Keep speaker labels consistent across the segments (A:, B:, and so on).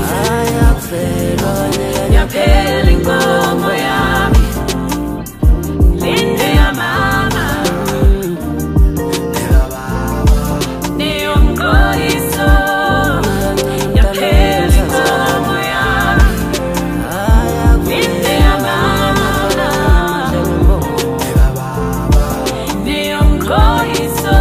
A: yaphela inkomo yami linde yamama neyomqoyiso yaphela inkomo yami linde yamama neyomqoyiso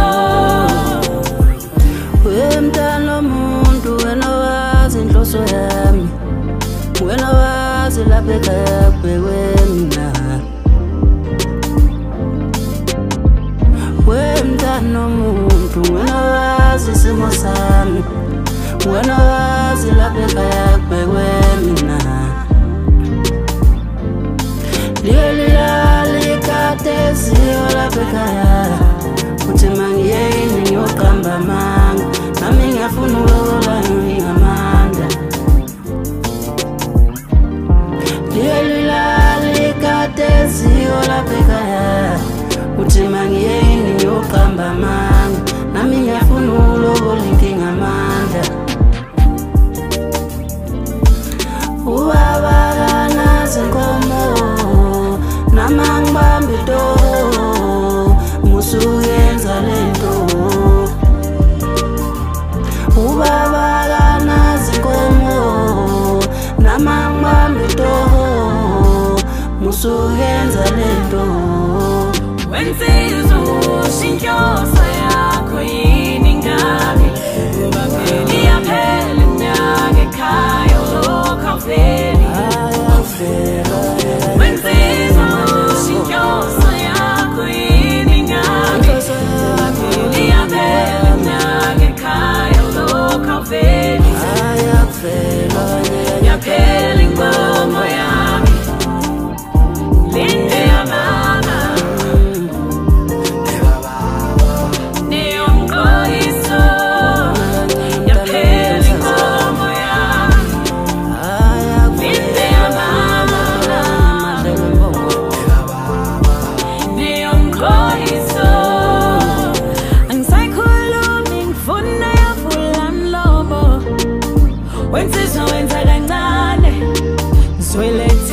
A: wemntana omuntu wena wazi inhloso yami wena wazi lapha ekhaya kubhekwe wemntana omuntu wena wazi isimo sami wena wazi lapha ekhaya kubhekwe likateziyo lapha ekhaya uthi mangiyeni ngiyoqamba amanga nami ngiyafuna ukulobola ngingamandla likateziyo lapha ekhaya uthi mangiyeni ngiyoqamba amanga nami ngiyafuna ukulobola ngingamandla ubaba kanazi inkomo nama ngibambe itoro musuyenza lento ubaba kanazi inkomo nama ngibambe itoro musuyenza lento wensizwa ushinhloso yakho yini ngabe iyaphela iminyaka ekhaya ulokhu awuveli wensizwa ushinhloso yakho yini ngabe iyaphela iminyaka ekhaya ulokhu awuveli yaphela inkomo yami linde yamama neyomqoyiso yaphela inkomo yami linde yamama neyomqoyiso angisayikhulumi ngifuna yavula mlomo wensizwa wenza kancane ngizwele